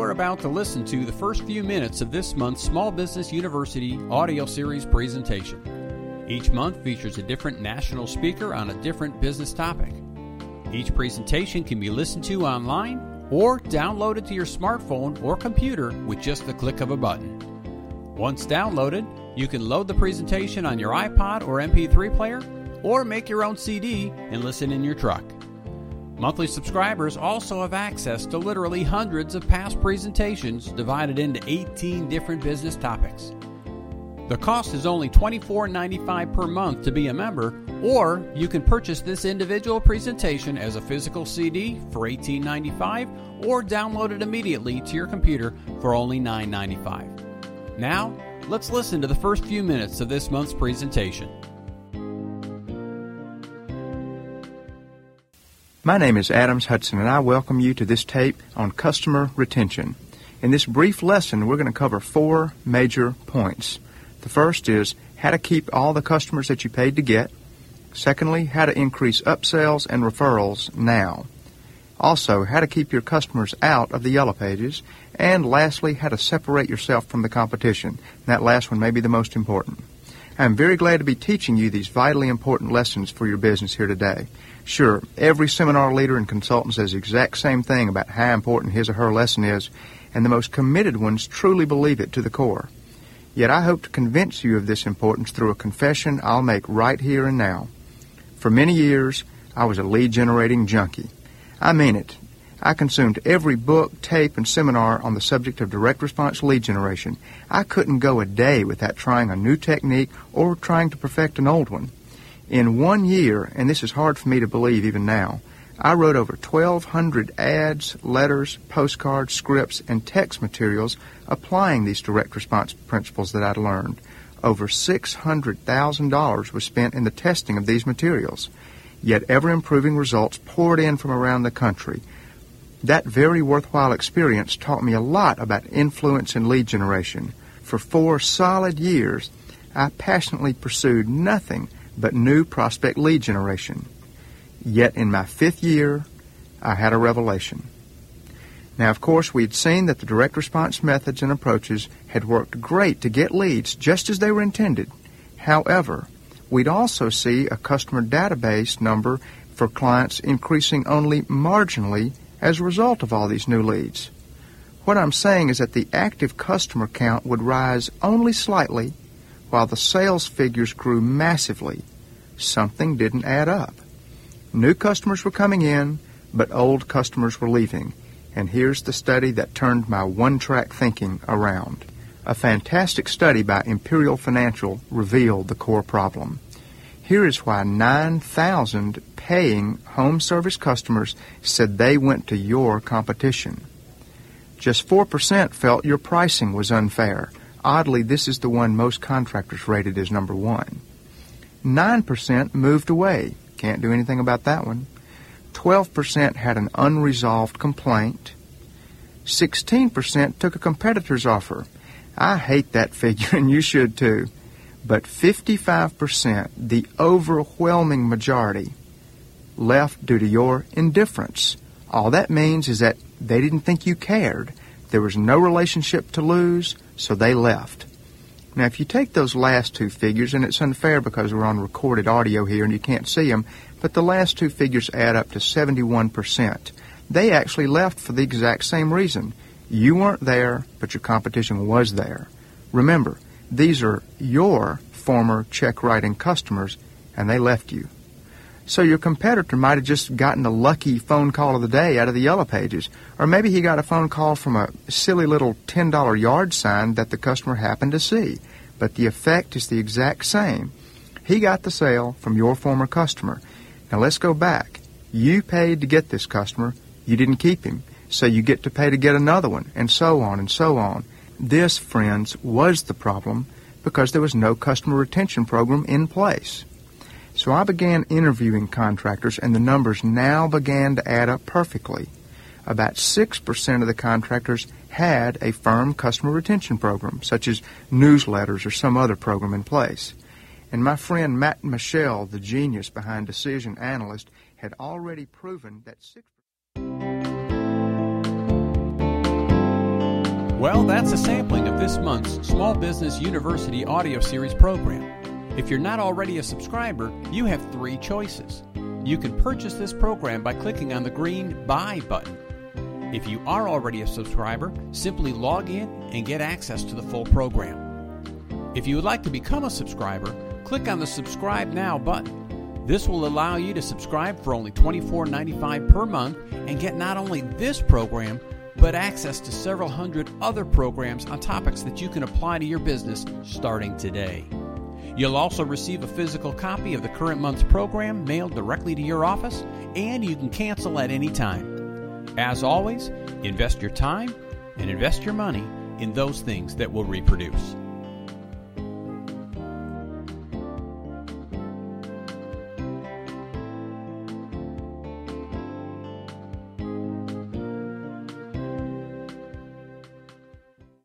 are about to listen to the first few minutes of this month's Small Business University audio series presentation. Each month features a different national speaker on a different business topic. Each presentation can be listened to online or downloaded to your smartphone or computer with just the click of a button. Once downloaded, you can load the presentation on your iPod or MP3 player, or make your own CD and listen in your truck. Monthly subscribers also have access to literally hundreds of past presentations divided into 18 different business topics. The cost is only $24.95 per month to be a member, or you can purchase this individual presentation as a physical CD for $18.95 or download it immediately to your computer for only $9.95. Now, let's listen to the first few minutes of this month's presentation. My name is Adams Hudson, and I welcome you to this tape on customer retention. In this brief lesson, we're going to cover 4 major points. The first is how to keep all the customers that you paid to get. Secondly, how to increase upsells and referrals now. Also, how to keep your customers out of the Yellow Pages. And lastly, how to separate yourself from the competition. That last one may be the most important. I'm very glad to be teaching you these vitally important lessons for your business here today. Sure, every seminar leader and consultant says the exact same thing about how important his or her lesson is, and the most committed ones truly believe it to the core. Yet I hope to convince you of this importance through a confession I'll make right here and now. For many years, I was a lead-generating junkie. I mean it. I consumed every book, tape, and seminar on the subject of direct response lead generation. I couldn't go a day without trying a new technique or trying to perfect an old one. In 1 year, and this is hard for me to believe even now, I wrote over 1,200 ads, letters, postcards, scripts, and text materials applying these direct response principles that I'd learned. Over $600,000 was spent in the testing of these materials. Yet ever-improving results poured in from around the country. That very worthwhile experience taught me a lot about influence and lead generation. For 4 solid years, I passionately pursued nothing but new prospect lead generation. Yet in my 5th year, I had a revelation. Now, of course, we'd seen that the direct response methods and approaches had worked great to get leads just as they were intended. However, we'd also see a customer database number for clients increasing only marginally as a result of all these new leads. What I'm saying is that the active customer count would rise only slightly while the sales figures grew massively. Something didn't add up. New customers were coming in, but old customers were leaving. And here's the study that turned my one-track thinking around. A fantastic study by Imperial Financial revealed the core problem. Here is why 9,000 paying home service customers said they went to your competition. Just 4% felt your pricing was unfair. Oddly, this is the one most contractors rated as number 1. 9% moved away. Can't do anything about that one. 12% had an unresolved complaint. 16% took a competitor's offer. I hate that figure, and you should too. But 55%, the overwhelming majority, left due to your indifference. All that means is that they didn't think you cared. There was no relationship to lose, so they left. Now, if you take those last 2 figures, and it's unfair because we're on recorded audio here and you can't see them, but the last 2 figures add up to 71%. They actually left for the exact same reason. You weren't there, but your competition was there. Remember, these are your former check-writing customers, and they left you. So your competitor might have just gotten the lucky phone call of the day out of the Yellow Pages, or maybe he got a phone call from a silly little $10 yard sign that the customer happened to see. But the effect is the exact same. He got the sale from your former customer. Now let's go back. You paid to get this customer. You didn't keep him. So you get to pay to get another one, and so on and so on. This, friends, was the problem because there was no customer retention program in place. So I began interviewing contractors, and the numbers now began to add up perfectly. About 6% of the contractors had a firm customer retention program, such as newsletters or some other program in place. And my friend Matt Michel, the genius behind Decision Analyst, had already proven that 6%... Well, that's a sampling of this month's Small Business University audio series program. If you're not already a subscriber, you have 3 choices. You can purchase this program by clicking on the green Buy button. If you are already a subscriber, simply log in and get access to the full program. If you would like to become a subscriber, click on the Subscribe Now button. This will allow you to subscribe for only $24.95 per month and get not only this program, but access to several hundred other programs on topics that you can apply to your business starting today. You'll also receive a physical copy of the current month's program mailed directly to your office, and you can cancel at any time. As always, invest your time and invest your money in those things that will reproduce.